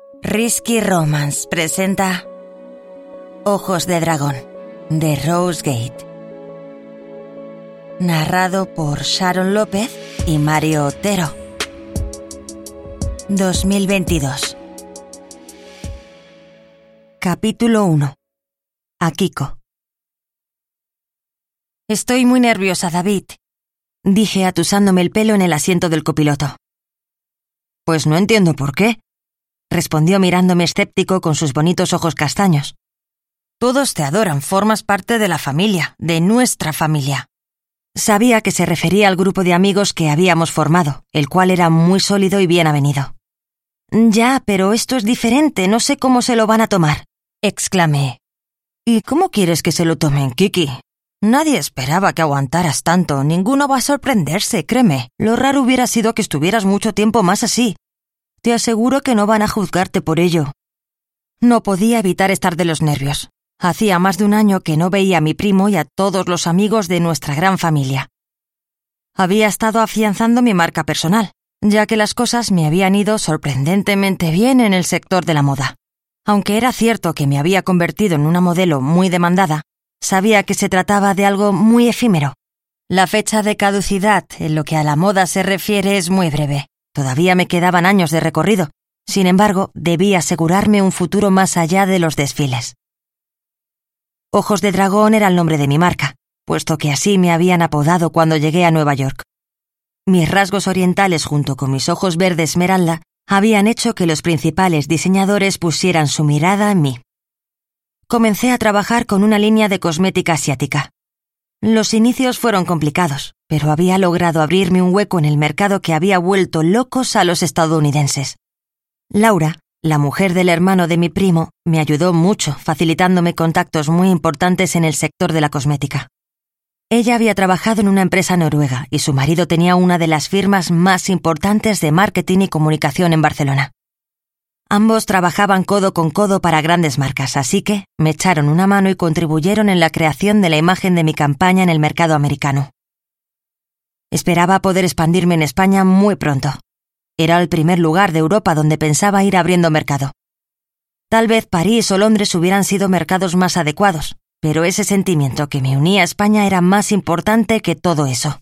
Risky Romance presenta Ojos de Dragón, de Rose Gate. Narrado por Sharon López y Mario Otero. 2022. Capítulo 1. Akiko. Estoy muy nerviosa, David, dije atusándome el pelo en el asiento del copiloto. Pues no entiendo por qué, respondió mirándome escéptico con sus bonitos ojos castaños. Todos te adoran, formas parte de la familia, de nuestra familia. Sabía que se refería al grupo de amigos que habíamos formado, el cual era muy sólido y bien avenido. Ya, pero esto es diferente, no sé cómo se lo van a tomar, exclamé. ¿Y cómo quieres que se lo tomen, Kiki? Nadie esperaba que aguantaras tanto, ninguno va a sorprenderse, créeme. Lo raro hubiera sido que estuvieras mucho tiempo más así. Te aseguro que no van a juzgarte por ello. No podía evitar estar de los nervios. Hacía más de un año que no veía a mi primo y a todos los amigos de nuestra gran familia. Había estado afianzando mi marca personal, ya que las cosas me habían ido sorprendentemente bien en el sector de la moda. Aunque era cierto que me había convertido en una modelo muy demandada, sabía que se trataba de algo muy efímero. La fecha de caducidad en lo que a la moda se refiere es muy breve. Todavía me quedaban años de recorrido. Sin embargo, debía asegurarme un futuro más allá de los desfiles. Ojos de Dragón era el nombre de mi marca, puesto que así me habían apodado cuando llegué a Nueva York. Mis rasgos orientales junto con mis ojos verde esmeralda habían hecho que los principales diseñadores pusieran su mirada en mí. Comencé a trabajar con una línea de cosmética asiática. Los inicios fueron complicados, pero había logrado abrirme un hueco en el mercado que había vuelto locos a los estadounidenses. Laura, la mujer del hermano de mi primo, me ayudó mucho, facilitándome contactos muy importantes en el sector de la cosmética. Ella había trabajado en una empresa noruega y su marido tenía una de las firmas más importantes de marketing y comunicación en Barcelona. Ambos trabajaban codo con codo para grandes marcas, así que me echaron una mano y contribuyeron en la creación de la imagen de mi campaña en el mercado americano. Esperaba poder expandirme en España muy pronto. Era el primer lugar de Europa donde pensaba ir abriendo mercado. Tal vez París o Londres hubieran sido mercados más adecuados, pero ese sentimiento que me unía a España era más importante que todo eso.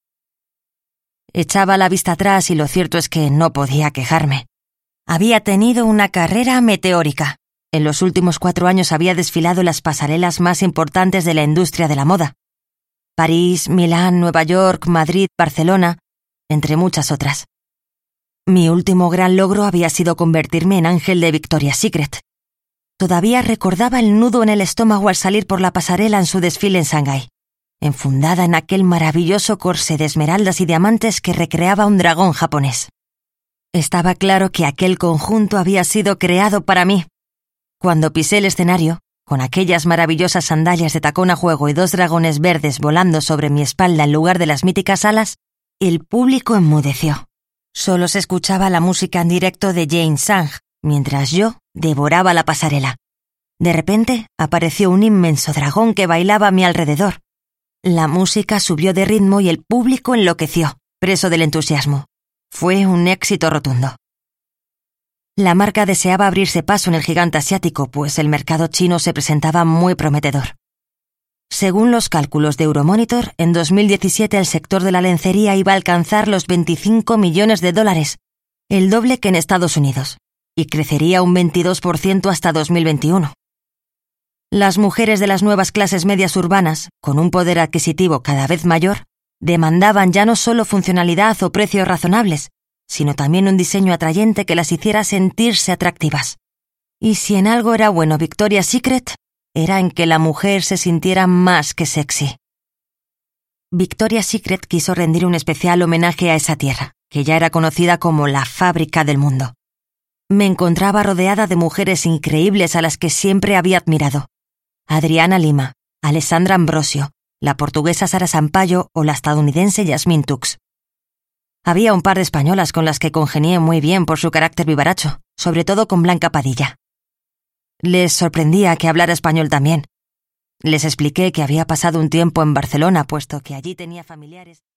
Echaba la vista atrás y lo cierto es que no podía quejarme. Había tenido una carrera meteórica. En los últimos 4 años había desfilado en las pasarelas más importantes de la industria de la moda. París, Milán, Nueva York, Madrid, Barcelona, entre muchas otras. Mi último gran logro había sido convertirme en ángel de Victoria's Secret. Todavía recordaba el nudo en el estómago al salir por la pasarela en su desfile en Shanghái, enfundada en aquel maravilloso corsé de esmeraldas y diamantes que recreaba un dragón japonés. Estaba claro que aquel conjunto había sido creado para mí. Cuando pisé el escenario, con aquellas maravillosas sandalias de tacón a juego y 2 dragones verdes volando sobre mi espalda en lugar de las míticas alas, el público enmudeció. Solo se escuchaba la música en directo de Jane Sang, mientras yo devoraba la pasarela. De repente apareció un inmenso dragón que bailaba a mi alrededor. La música subió de ritmo y el público enloqueció, preso del entusiasmo. Fue un éxito rotundo. La marca deseaba abrirse paso en el gigante asiático, pues el mercado chino se presentaba muy prometedor. Según los cálculos de Euromonitor, en 2017 el sector de la lencería iba a alcanzar los $25 millones, el doble que en Estados Unidos, y crecería un 22% hasta 2021. Las mujeres de las nuevas clases medias urbanas, con un poder adquisitivo cada vez mayor, demandaban ya no solo funcionalidad o precios razonables, sino también un diseño atrayente que las hiciera sentirse atractivas. Y si en algo era bueno Victoria's Secret, era en que la mujer se sintiera más que sexy. Victoria's Secret quiso rendir un especial homenaje a esa tierra, que ya era conocida como la fábrica del mundo. Me encontraba rodeada de mujeres increíbles a las que siempre había admirado. Adriana Lima, Alessandra Ambrosio, la portuguesa Sara Sampaio o la estadounidense Yasmine Tux. Había un par de españolas con las que congenié muy bien por su carácter vivaracho, sobre todo con Blanca Padilla. Les sorprendía que hablara español también. Les expliqué que había pasado un tiempo en Barcelona, puesto que allí tenía familiares.